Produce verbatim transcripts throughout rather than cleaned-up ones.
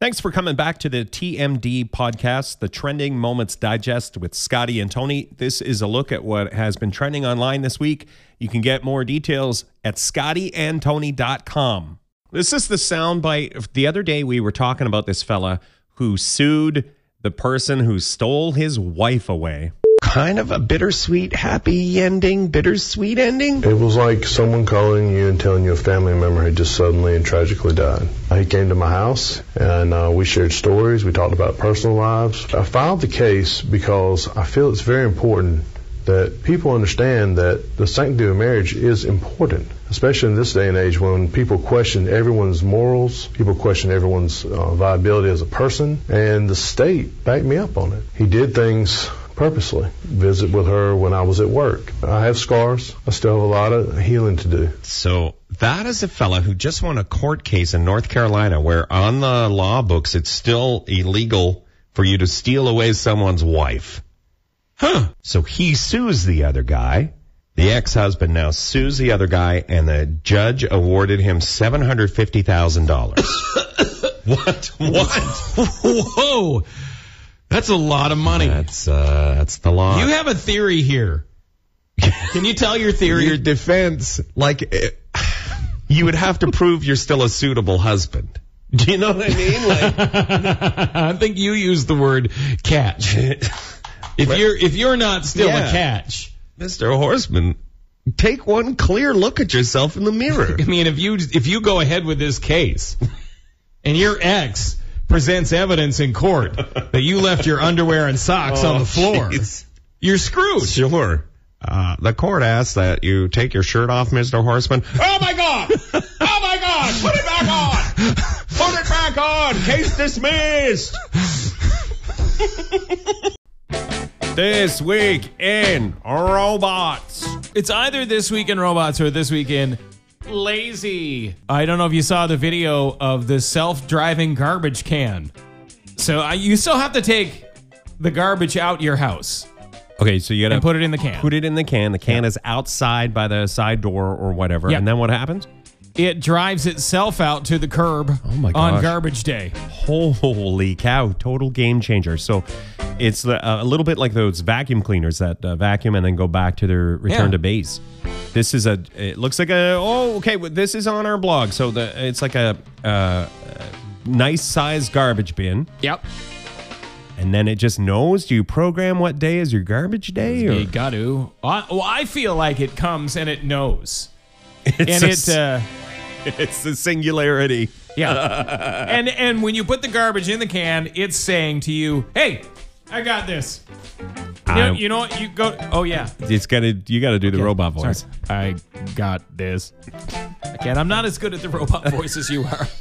Thanks for coming back to the T M D podcast, the Trending Moments Digest with Scotty and Tony. This is a look at what has been trending online this week. You can get more details at scotty and tony dot com. This is the soundbite. The other day we were talking about this fella who sued the person who stole his wife away. Kind of a bittersweet, happy ending, bittersweet ending. It was like someone calling you and telling you a family member had just suddenly and tragically died. He came to my house and uh, we shared stories. We talked about personal lives. I filed the case because I feel it's very important that people understand that the sanctity of marriage is important, especially in this day and age when people question everyone's morals, people question everyone's uh, viability as a person, and the state backed me up on it. He did things purposely. Visit with her when I was at work. I have scars. I still have a lot of healing to do. So that is a fella who just won a court case in North Carolina where on the law books it's still illegal for you to steal away someone's wife. Huh. So he sues the other guy. The ex-husband now sues the other guy, and the judge awarded him seven hundred fifty thousand dollars. What? What? Whoa. That's a lot of money. That's uh, that's the law. You have a theory here. Can you tell your theory? Your defense, like, uh, you would have to prove you're still a suitable husband. Do you know what I mean? Like, I think you used the word catch. If But, you're if you're not still yeah. a catch, Mister Horseman, take one clear look at yourself in the mirror. I mean, if you if you go ahead with this case, and your ex presents evidence in court that you left your underwear and socks Oh, on the floor, geez. you're screwed. Sure. Uh, the court asks that you take your shirt off, Mister Horseman. Oh my God! Oh my God! Put it back on! Put it back on! Case dismissed! This week in robots. It's either This Week in Robots or This Week in Lazy. I don't know if you saw the video of the self-driving garbage can. So uh, you still have to take the garbage out your house Okay, so you gotta and put it in the can. put it in the can. The can is outside by the side door or whatever. Yeah. And then what happens? It drives itself out to the curb Oh my on gosh. garbage day. Holy cow, total game changer. So it's uh, a little bit like those vacuum cleaners that uh, vacuum and then go back to their return Yeah. to base. This is a, it looks like a, oh, okay, well, this is on our blog. So the it's like a, uh, nice size garbage bin. Yep. And then it just knows, do you program what day is your garbage day? Or? You got to. I, well, I feel like it comes and it knows. It's and a it, uh, It's the singularity. yeah. and and when you put the garbage in the can, it's saying to you, "Hey, I got this." You know, I- you know what? You go. Oh yeah. It's gotta, you got to do the Okay, robot sorry. voice. I got this. Again, I'm not as good at the robot voice as you are.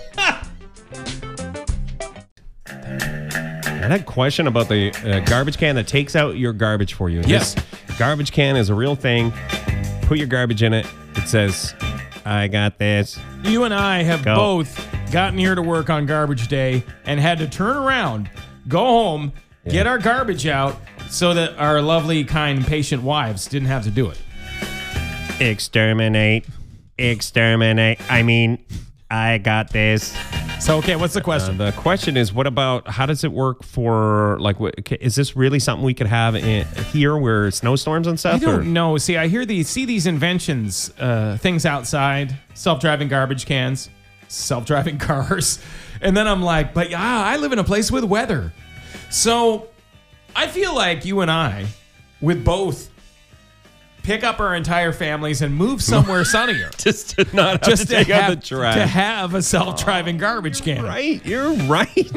I had a question about the uh, garbage can that takes out your garbage for you. Yes. This garbage can is a real thing. Put your garbage in it. It says, I got this. You and I have Go. both gotten here to work on garbage day and had to turn around, go home, get our garbage out so that our lovely, kind, patient wives didn't have to do it. Exterminate. Exterminate. I mean, I got this. So, okay, what's the Uh, question? the question is, what about, how does it work for, like, what, is this really something we could have in, here where snowstorms and stuff? I don't or? know. See, I hear these, see these inventions, uh, things outside, self-driving garbage cans, self-driving cars. And then I'm like, but yeah, I live in a place with weather. So I feel like you and I, with both, pick up our entire families and move somewhere sunnier. Just to not have Just to to take out have, the trash. to have a self-driving garbage can. Right, you're right.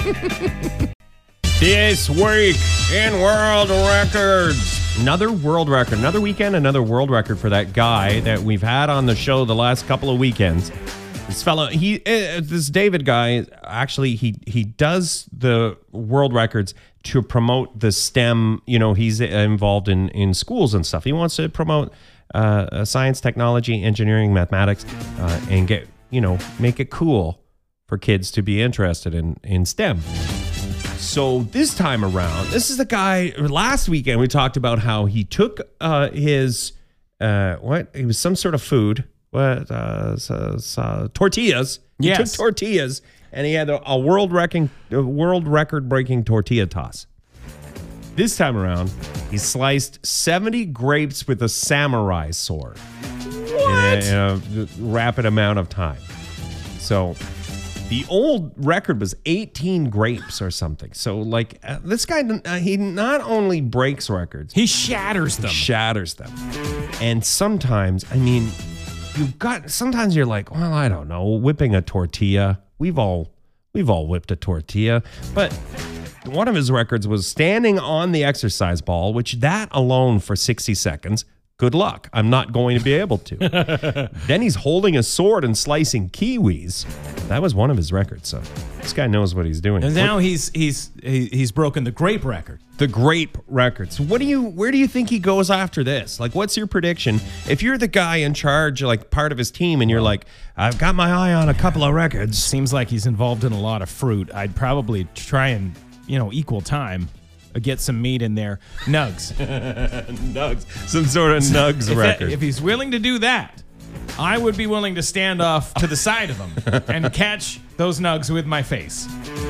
This week in world records. Another world record. Another weekend, another world record for that guy that we've had on the show the last couple of weekends. This fellow, he, uh, this David guy, actually, he he does the world records to promote the STEM. You know, he's involved in, in schools and stuff. He wants to promote uh, science, technology, engineering, mathematics, uh, and get, you know, make it cool for kids to be interested in, in STEM. So this time around, this is the guy, last weekend we talked about how he took uh, his, uh, what? It was some sort of food. What? Uh, so, so, tortillas. He Yes. took tortillas and he had a, a world wrecking, a world record breaking tortilla toss. This time around, he sliced seventy grapes with a samurai sword What? in a, in a rapid amount of time. So the old record was eighteen grapes or something. So like uh, this guy, uh, he not only breaks records, He shatters them. shatters them. And sometimes, I mean, you've got, sometimes you're like, well, I don't know, whipping a tortilla. We've all, we've all whipped a tortilla. But one of his records was standing on the exercise ball, which that alone for sixty seconds, good luck. I'm not going to be able to. Then he's holding a sword and slicing kiwis. That was one of his records. So this guy knows what he's doing. And now he's he's he- he's broken the grape record. The grape records. What do you? Where do you think he goes after this? Like, what's your prediction? If you're the guy in charge, like part of his team, and you're like, I've got my eye on a couple of records. Seems like he's involved in a lot of fruit. I'd probably try and, you know, equal time, uh, get some meat in there. Nugs. Nugs, some sort of nugs If, that- record. if he's willing to do that, I would be willing to stand off to the side of him and catch those nugs with my face.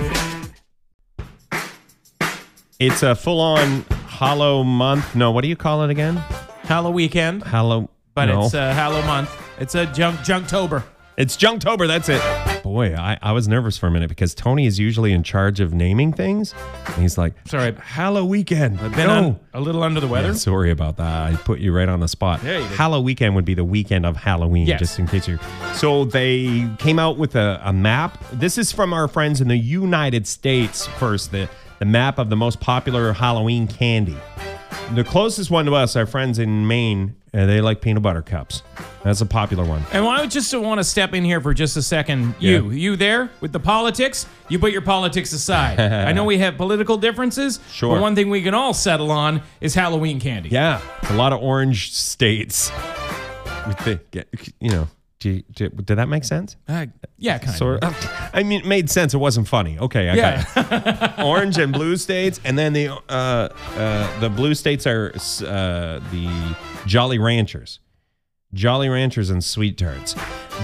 It's a full-on hollow month. No, what do you call it again? Hallow weekend, Hollow. but no. it's a Hallow month. It's a junk Junktober. It's Junktober, that's it. Boy, I, I was nervous for a minute because Tony is usually in charge of naming things. And he's like, Sorry. Hallow Weekend. I've been no. un- a little under the weather. Yeah, sorry about that. I put you right on the spot. Yeah, you did. Hallow Weekend would be the weekend of Halloween, Yes. just in case you. So they came out with a, a map. This is from our friends in the United States first, the, the map of the most popular Halloween candy. The closest one to us, our friends in Maine, uh, they like peanut butter cups. That's a popular one. And I just want to step in here for just a second. You, Yeah. you there with the politics? You put your politics aside. I know we have political differences, Sure. but one thing we can all settle on is Halloween candy. Yeah, a lot of orange states. With the, you know, do you, do, did that make sense? Uh, yeah, kind Sort of. of. I mean, it made sense. It wasn't funny. Okay, I Yeah. got it. Orange and blue states, and then the uh, uh, the blue states are uh, the Jolly Ranchers, Jolly Ranchers and Sweet Tarts.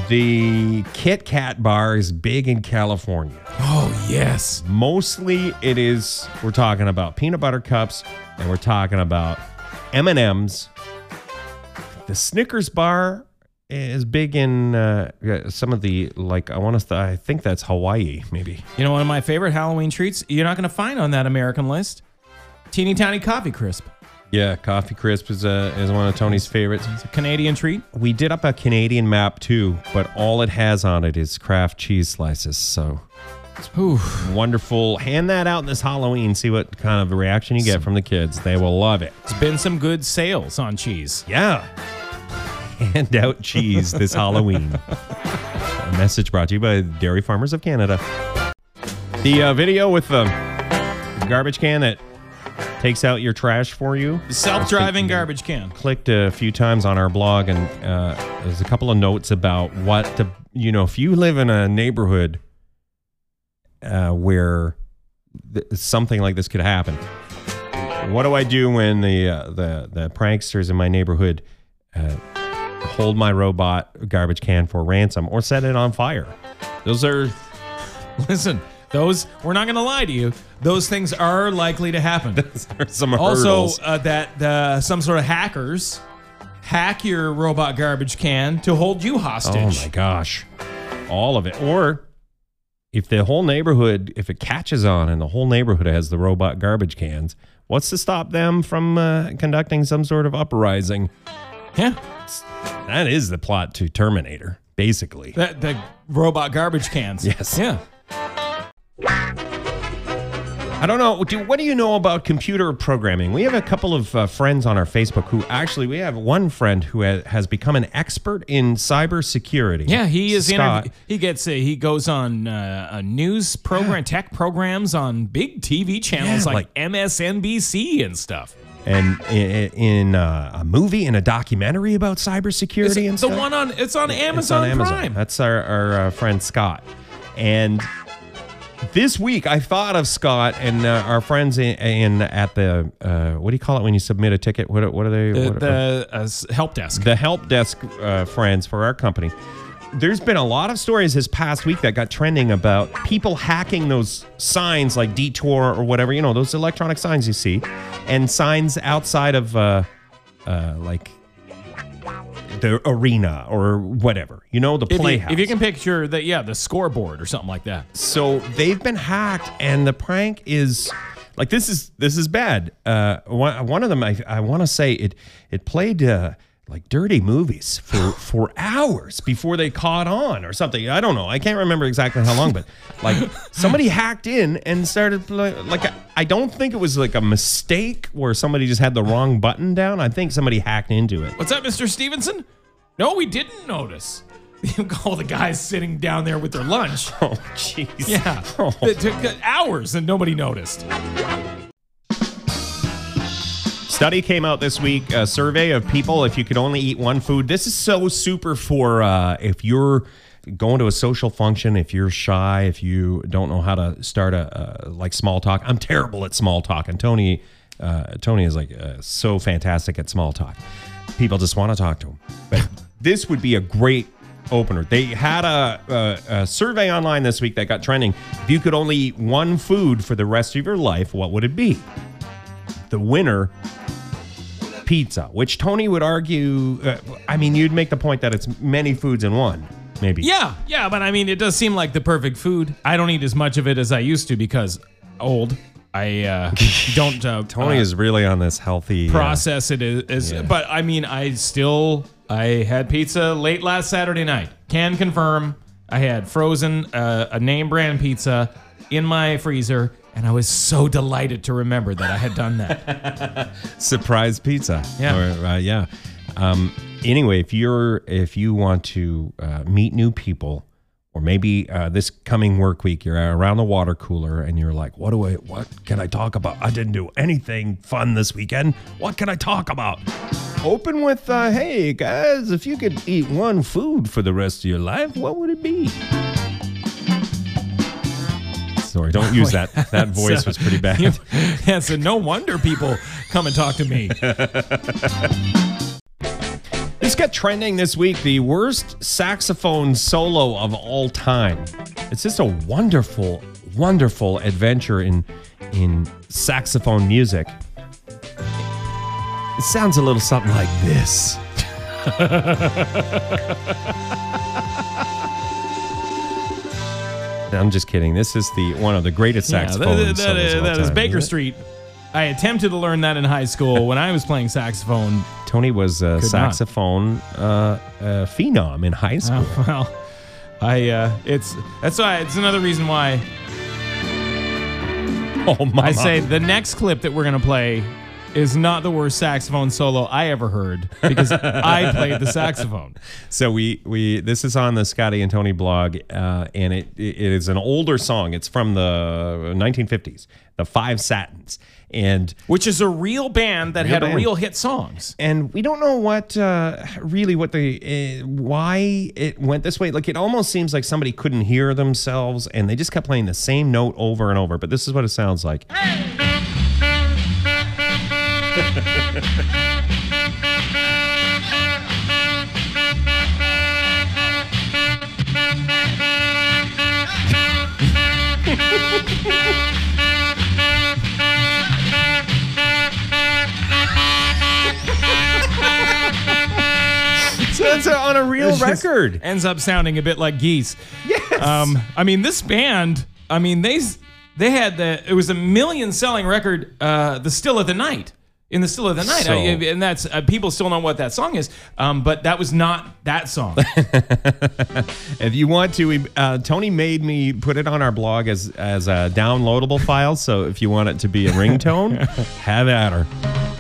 The Kit Kat bar is big in California. Oh, yes. Mostly, it is. We're talking about peanut butter cups, and we're talking about M and M's. The Snickers bar is big in uh, some of the, like, I want to, th- I think that's Hawaii, maybe. You know, one of my favorite Halloween treats you're not going to find on that American list? Teeny Tiny Coffee Crisp. Yeah, Coffee Crisp is, uh, is one of Tony's favorites. It's a Canadian treat. We did up a Canadian map too, but all it has on it is Kraft cheese slices. So Ooh. wonderful. Hand that out this Halloween. See what kind of reaction you get from the kids. They will love it. There's been some good sales on cheese. Yeah. Hand out cheese this Halloween. A message brought to you by Dairy Farmers of Canada. The uh, video with the garbage can that takes out your trash for you. The self-driving garbage can. Clicked a few times on our blog, and uh, there's a couple of notes about what to, you know, if you live in a neighborhood uh, where th- something like this could happen. What do I do when the uh, the the pranksters in my neighborhood uh, hold my robot garbage can for ransom or set it on fire? Those are Listen, those, we're not going to lie to you, those things are likely to happen. those are some Also, hurdles. uh, that the some sort of hackers hack your robot garbage can to hold you hostage. Oh my gosh. All of it. Or if the whole neighborhood, if it catches on and the whole neighborhood has the robot garbage cans, what's to stop them from uh, conducting some sort of uprising? Yeah, That is the plot to Terminator, basically. the, the robot garbage cans. Yes. Yeah. I don't know. Do, what do you know about computer programming? We have a couple of uh, friends on our Facebook who actually, we have one friend who ha- has become an expert in cybersecurity. Yeah, he is. Scott. Interv- he gets. A, he goes on uh, a news program, tech programs on big T V channels Yeah, like, like- M S N B C and stuff. And in, in uh, a movie and a documentary about cybersecurity It's and the stuff. one on. It's on Amazon, It's on Amazon. Prime. That's our, our uh, friend Scott. And this week I thought of Scott and uh, our friends in, in at the uh, what do you call it when you submit a ticket? What what are they? The, what, the uh, s- help desk. the help desk uh, friends for our company. there's been a lot of stories this past week that got trending about people hacking those signs like Detour or whatever, you know, those electronic signs you see, and signs outside of uh, uh, like the arena or whatever, you know, the If you, playhouse. if you can picture the yeah the scoreboard or something like that. So they've been hacked, and the prank is like this is this is bad. Uh, one, one of them, I, I want to say it it played uh, like dirty movies for for hours before they caught on or something. I don't know. I can't remember exactly how long, but like somebody hacked in and started play, like I don't think it was like a mistake where somebody just had the wrong button down. I think somebody hacked into it. What's up, Mister Stevenson? No, we didn't notice. All the guys sitting down there with their lunch. Oh, jeez. Yeah. Oh. It took hours and nobody noticed. Study came out this week, a survey of people if you could only eat one food. This is so super for uh, if you're going to a social function, if you're shy, if you don't know how to start a uh, like small talk. I'm terrible at small talk, and Tony, uh, Tony is like uh, so fantastic at small talk. People just want to talk to him. But this would be a great opener. They had a, a, a survey online this week that got trending. If you could only eat one food for the rest of your life, what would it be? The winner, pizza, which Tony would argue, uh, I mean, you'd make the point that it's many foods in one, maybe. Yeah, yeah, but I mean, it does seem like the perfect food. I don't eat as much of it as I used to because old. I uh, don't. Uh, Tony uh, is really on this healthy uh, process. It is, is Yeah. But I mean, I still. I had pizza late last Saturday night. Can confirm. I had frozen uh, a name brand pizza in my freezer, and I was so delighted to remember that I had done that. surprise pizza. Yeah. Or, uh, yeah. Um, anyway, if you're if you want to uh, meet new people, or maybe uh, this coming work week, you're around the water cooler and you're like, what do I, what can I talk about? I didn't do anything fun this weekend. What can I talk about? Open with, uh, hey guys, if you could eat one food for the rest of your life, what would it be? Sorry, don't use that. That voice was pretty bad. Yeah, so no wonder people come and talk to me. This got trending this week, the worst saxophone solo of all time. It's just a wonderful, wonderful adventure in in saxophone music. It sounds a little something like this. I'm just kidding. This is the one of the greatest Yeah, saxophone that, that, solos that, of all that is time, Baker isn't it? Street. I attempted to learn that in high school when I was playing saxophone. Tony was a Could not. saxophone uh, uh, phenom in high school. Uh, well, I uh, it's that's why it's another reason why Oh my! I say the next clip that we're gonna play is not the worst saxophone solo I ever heard because I played the saxophone. So we we this is on the Scotty and Tony blog, uh, and it it is an older song. It's from the nineteen fifties, the Five Satins, and Which is a real band that Real had band. real hit songs. and we don't know what uh, really what the uh, why it went this way. Like it almost seems like somebody couldn't hear themselves, and they just kept playing the same note over and over. But this is what it sounds like. So that's on a real It's just record. ends up sounding a bit like Geese. Yes. Um, I mean, this band. I mean, they they had the. It was a million selling record. Uh, the Still of the Night. In the Still of the Night, So- I, and that's uh, people still know what that song is. Um, but that was not that song. If you want to, we, uh, Tony made me put it on our blog as as a downloadable file. So if you want it to be a ringtone, have at her.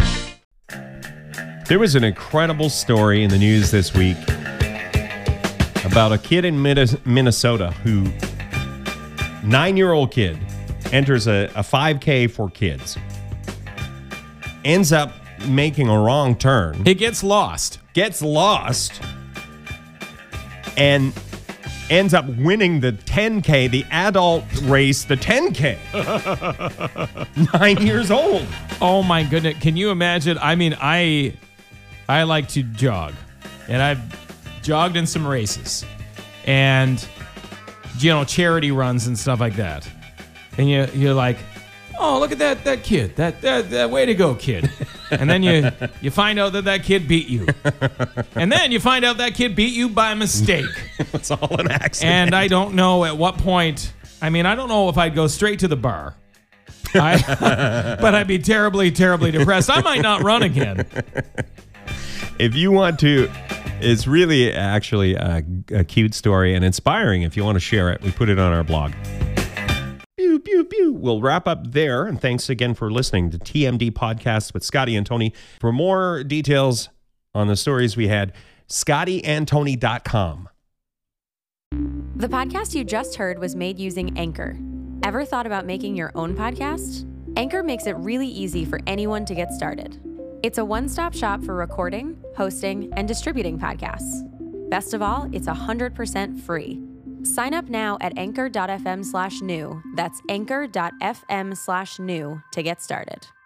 There was an incredible story in the news this week about a kid in Min- Minnesota who, nine-year-old kid, enters a, a five K for kids, ends up making a wrong turn, It gets lost. gets lost, and ends up winning the ten K, the adult race, the ten K. Nine years old. Oh my goodness! Can you imagine? I mean, I I like to jog, and I've jogged in some races, and, you know, charity runs and stuff like that. And you, you're like, oh, look at that that kid. That, that, that way to go, kid. And then you, you find out that that kid beat you. And then you find out that kid beat you by mistake. It's all an accident. And I don't know at what point. I mean, I don't know if I'd go straight to the bar. I, but I'd be terribly, terribly depressed. I might not run again. If you want to, it's really actually a, a cute story and inspiring. If you want to share it, we put it on our blog. Pew, pew, pew. We'll wrap up there. And thanks again for listening to T M D Podcast with Scotty and Tony. For more details on the stories we had, scotty and tony dot com. The podcast you just heard was made using Anchor. Ever thought about making your own podcast? Anchor makes it really easy for anyone to get started. It's a one-stop shop for recording, hosting, and distributing podcasts. Best of all, it's one hundred percent free. Sign up now at anchor dot f m slash new. That's anchor dot f m slash new to get started.